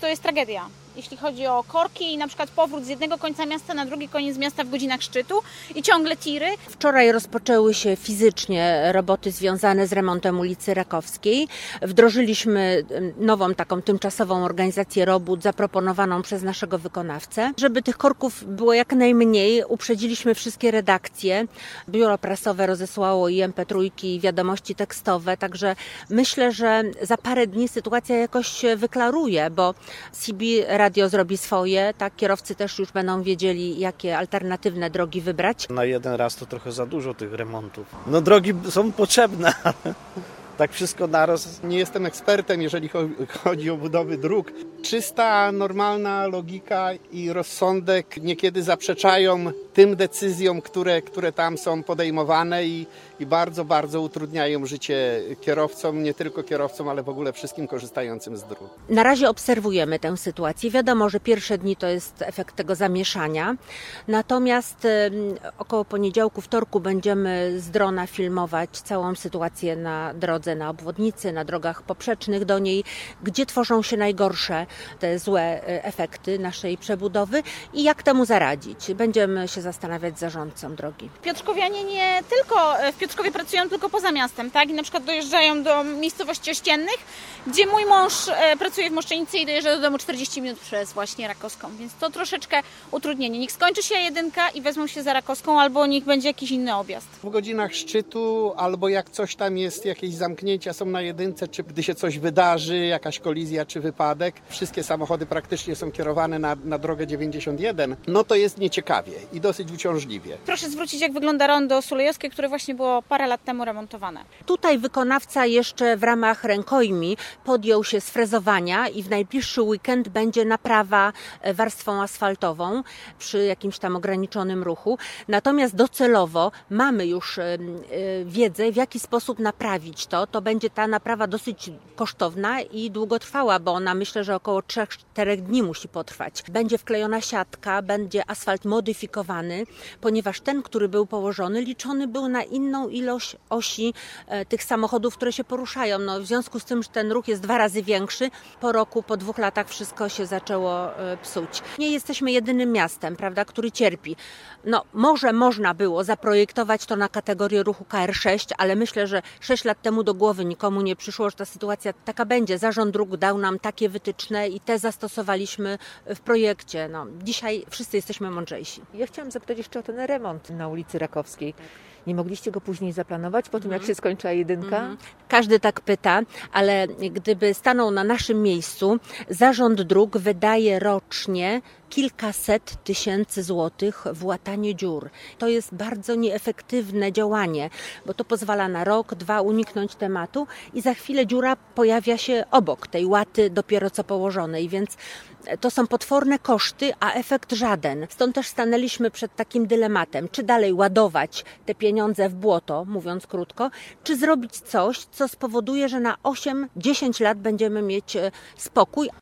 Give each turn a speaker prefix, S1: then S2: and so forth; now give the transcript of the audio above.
S1: to jest tragedia. Jeśli chodzi o korki i na przykład powrót z jednego końca miasta na drugi koniec miasta w godzinach szczytu i ciągle tiry.
S2: Wczoraj rozpoczęły się fizycznie roboty związane z remontem ulicy Rakowskiej. Wdrożyliśmy nową taką tymczasową organizację robót zaproponowaną przez naszego wykonawcę. Żeby tych korków było jak najmniej, uprzedziliśmy wszystkie redakcje. Biuro prasowe rozesłało i MP3, i wiadomości tekstowe, także myślę, że za parę dni sytuacja jakoś się wyklaruje, bo CB Radio zrobi swoje, tak, kierowcy też już będą wiedzieli, jakie alternatywne drogi wybrać.
S3: Na jeden raz to trochę za dużo tych remontów. No drogi są potrzebne, ale tak wszystko naraz.
S4: Nie jestem ekspertem, jeżeli chodzi o budowy dróg. Czysta, normalna logika i rozsądek niekiedy zaprzeczają tym decyzjom, które tam są podejmowane i bardzo, bardzo utrudniają życie kierowcom, nie tylko kierowcom, ale w ogóle wszystkim korzystającym z dróg.
S2: Na razie obserwujemy tę sytuację. Wiadomo, że pierwsze dni to jest efekt tego zamieszania. Natomiast około poniedziałku, wtorku będziemy z drona filmować całą sytuację na drodze, na obwodnicy, na drogach poprzecznych do niej, gdzie tworzą się najgorsze te złe efekty naszej przebudowy i jak temu zaradzić. Będziemy się zastanawiać z zarządcą drogi.
S1: Piotrkowianie nie tylko w Piotrkowie pracują, tylko poza miastem, tak? I na przykład dojeżdżają do miejscowości ościennych, gdzie mój mąż pracuje w Moszczenicy i dojeżdża do domu 40 minut przez właśnie Rakowską, więc to troszeczkę utrudnienie. Niech skończy się jedynka i wezmą się za Rakowską, albo niech będzie jakiś inny objazd.
S4: W godzinach szczytu, albo jak coś tam jest, jakieś zamknięcia są na jedynce, czy gdy się coś wydarzy, jakaś kolizja czy wypadek, wszystkie samochody praktycznie są kierowane na drogę 91, no to jest nieciekawie i dosyć uciążliwie.
S1: Proszę zwrócić, jak wygląda rondo sulejowskie, które właśnie było parę lat temu remontowane.
S2: Tutaj wykonawca jeszcze w ramach rękojmi podjął się sfrezowania i w najbliższy weekend będzie naprawa warstwą asfaltową przy jakimś tam ograniczonym ruchu. Natomiast docelowo mamy już wiedzę, w jaki sposób naprawić to. To będzie ta naprawa dosyć kosztowna i długotrwała, bo ona myślę, że około 3-4 dni musi potrwać. Będzie wklejona siatka, będzie asfalt modyfikowany, ponieważ ten, który był położony, liczony był na inną ilość osi tych samochodów, które się poruszają. No, w związku z tym, że ten ruch jest 2 razy większy, po roku, po 2 latach wszystko się zaczęło psuć. Nie jesteśmy jedynym miastem, prawda, który cierpi. No, może można było zaprojektować to na kategorię ruchu KR6, ale myślę, że 6 lat temu do głowy nikomu nie przyszło, że ta sytuacja taka będzie. Zarząd dróg dał nam takie wytyczne i te zastosowaliśmy w projekcie. No, dzisiaj wszyscy jesteśmy mądrzejsi.
S5: Ja chciałam zapytać jeszcze o ten remont na ulicy Rakowskiej. Nie mogliście go później zaplanować po tym, jak się skończyła jedynka?
S2: Każdy tak pyta, ale gdyby stanął na naszym miejscu, Zarząd Dróg wydaje rocznie kilkaset tysięcy złotych w łatanie dziur. To jest bardzo nieefektywne działanie, bo to pozwala na rok, 2 uniknąć tematu i za chwilę dziura pojawia się obok tej łaty dopiero co położonej, więc to są potworne koszty, a efekt żaden. Stąd też stanęliśmy przed takim dylematem, czy dalej ładować te pieniądze w błoto, mówiąc krótko, czy zrobić coś, co spowoduje, że na 8-10 lat będziemy mieć spokój.